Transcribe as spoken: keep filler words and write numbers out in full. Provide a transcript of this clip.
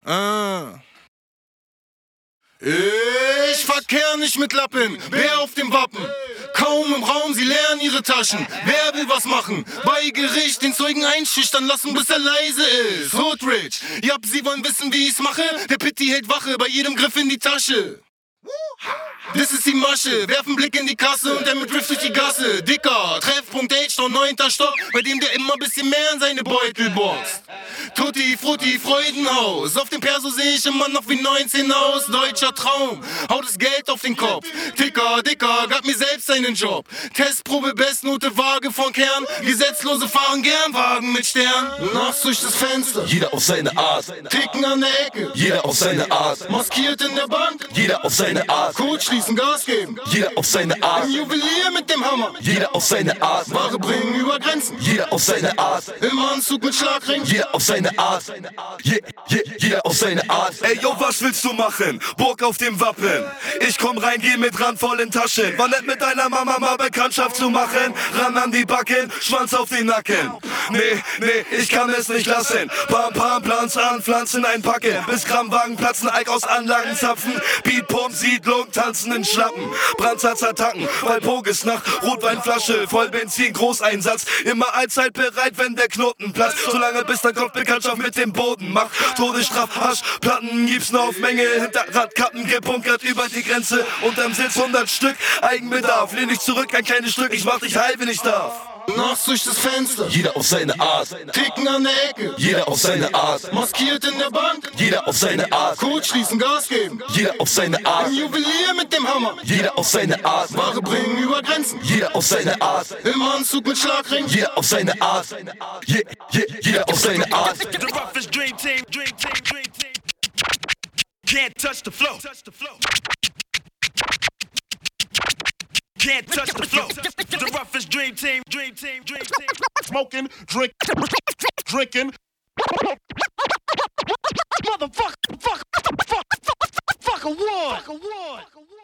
Ah. Ich verkehr nicht mit Lappen, wer auf dem Wappen? Kaum im Raum, sie leeren ihre Taschen. Wer will was machen? Bei Gericht den Zeugen einschüchtern lassen, bis er leise ist. Hoodrich, ja, sie wollen wissen, wie ich's mache? Der Pitti hält Wache bei jedem Griff in die Tasche. Das ist die Masche, werf einen Blick in die Kasse und der mit Drift durch die Gasse. Dicker, Treffpunkt H, neunter Stock, bei dem der immer ein bisschen mehr in seine Beutel boxt. Tutti, Frutti, Freudenhaus, auf dem Perso seh ich immer noch wie neunzehn aus. Deutscher Traum, hau das Geld auf den Kopf. Ticker, Dicker, gab mir selbst einen Job. Testprobe, Bestnote, Waage von Kern. Gesetzlose fahren gern Wagen mit Stern. Nachts durch das Fenster, jeder auf seine Art. Ticken an der Ecke, Jeder auf seine Art. maskiert in der Bank. Jeder auf seine Art. Code schließen, Gas geben. Jeder auf seine Art. Im Juwelier mit dem Hammer. Jeder auf seine Art. Ware bringen über Grenzen. Jeder auf seine Art. Im Anzug mit Schlagring. Jeder auf seine Art. Je, je, jeder auf seine Art. Ey, yo, was willst du machen? Burg auf dem Wappen. Ich komm rein, geh mit randvollen Taschen. War nett mit deiner Mama mal Bekanntschaft zu machen. Ran an die Backen, Schwanz auf den Nacken. Nee, nee, ich kann es nicht lassen. Pam, pam, Plans an, Pflanzen einpacken. Bis Kramwagen platzen, Eik aus Anlagen zapfen. Beat, Pump, Siedlung, tanzen in Schlappen. Brandsatzertacken, weil Poges nach Rotweinflasche. Voll Benzin, Großeinsatz. Immer allzeit bereit, wenn der Knoten platzt. Solange bis dein Kopf Bekanntschaft mit dem Boden macht. Todesstraff, Hasch, Platten gibt's nur auf Menge. Hinterradkappen gebunkert über die Grenze. Unterm Sitz hundert Stück, Eigenbedarf. Lehn dich zurück, ein kleines Stück, ich mach dich heil, wenn ich darf. Nachts durch das Fenster, Jeder auf seine Art. Ticken an der Ecke, Jeder auf seine Art. maskiert in der Bank. Jeder auf seine Art. Code schließen, Gas geben. Jeder auf seine Art. Im Juwelier mit dem Hammer. Jeder auf seine Art. Ware bringen über Grenzen. Jeder auf seine Art. Im Anzug mit Schlagring. Jeder auf seine Art. Je, je, jeder auf seine Art. The roughest dream team, dream team, dream team. Can't touch the flow. Can't touch the flow. The roughest dream team, dream team, dream team. Smoking, drink, drinking. Motherfucker, fuck, fuck, fuck, fuck, fuck a one. Fuck a one.